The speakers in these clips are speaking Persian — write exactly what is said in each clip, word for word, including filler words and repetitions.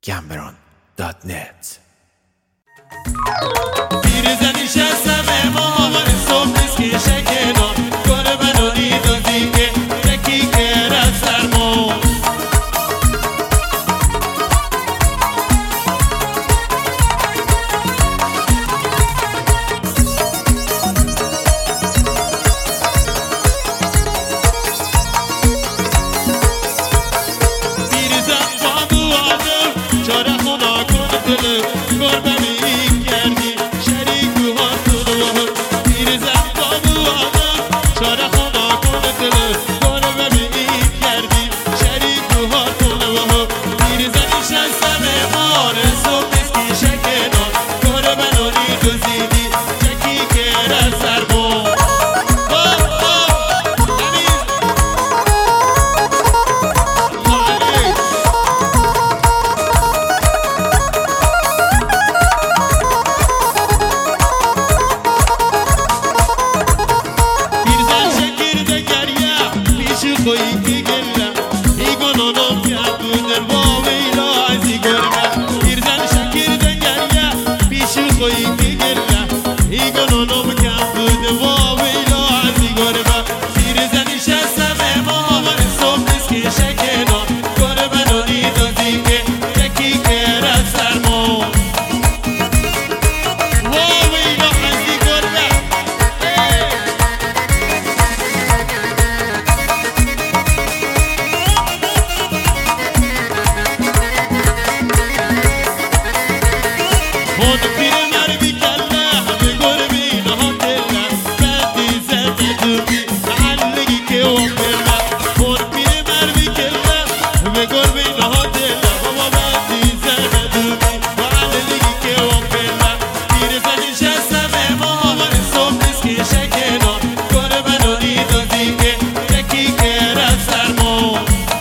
گمبران دات نت. پیرزنی شستم امام صبح نیست که شکنم گره بنانی دازی که یکی که از سرمون پیرزن بابو آدم چاره خونا کن دل گربه می کردی شریک و هاتون پیرزن بابو آدم چاره خونا کن دل گربه می کردی شریک و هاتون پیرزنی شستم ایمان صبح نیست که شکنم گربه نانی گزیدی چکی که از سرمون کوئی کی گلا ایگو نونم کیا بودر واویلا ازی گرگا پیرزن شکر دنگریا پیشو کوئی کی گلا ایگو نونم کیا بودر واویلا ازی گرگا پیرزن شستم امام صبح نیست که شکنم گربه نانی دازی که یکی که از سرمون واویلا ازی گرگا خود پیر مربی کله همه گربی نها کله بدی زده دوبی معلقی که او کله خود پیر مربی کله همه گربی نها کله بابا بدی زده دوبی معلقی که او کله پیر زنی شستم امام صبح نیست که شکنم گربه نانی دازی که یکی که از سرمون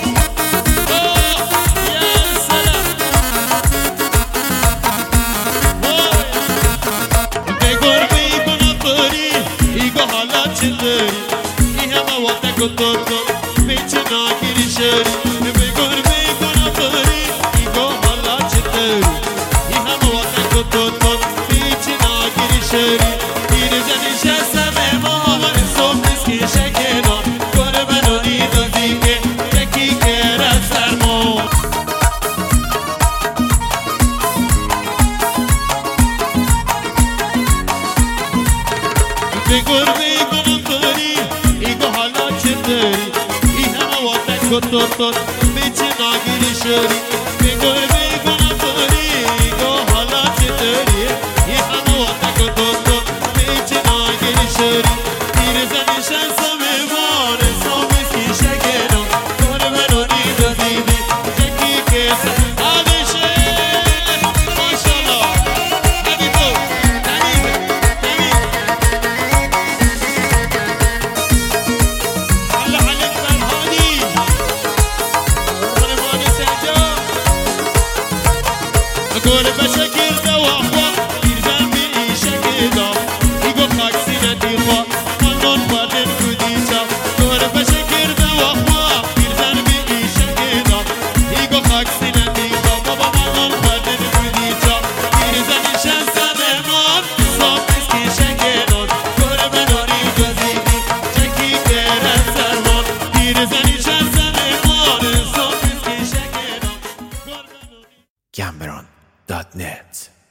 Toto, bitch, na giri sheri, me gorbe kona pari, igo hala chiteri. Iha mawata ko toto, bitch, na giri sheri. Pirzani shasam emam صبح نیست که شکنم گربه نانی دازی که یکی که از سرمون به گربه کنا پاری ایگو حالا چطوری این همه وقت کتوتون بیچه ناگیری شری به گربه کنا پاری ایگو حالا چطوری این همه وقت کتوتون بیچه ناگیری شری پیرزنی شستم ایمان صبح نیست که شکنم گربه نانی دازیدی یکی که آدشه ماشالله حبیبو حبیب حبیب گربه شکر دواخوا پیرزن بی شکر دام ایگو خاک سینتی خوا منون بادن کدیچا گربه شکر دواخوا پیرزن بی شکر دام ایگو خاک سینتی خوا بابا منون بادن کدیچا پیرزن شستم ایمان صبح نیست که شکنم گربه نانی گزیدی چکی که از سرمون پیرزن شستم ایمان صبح نیست که شکنم گمبران دات نت.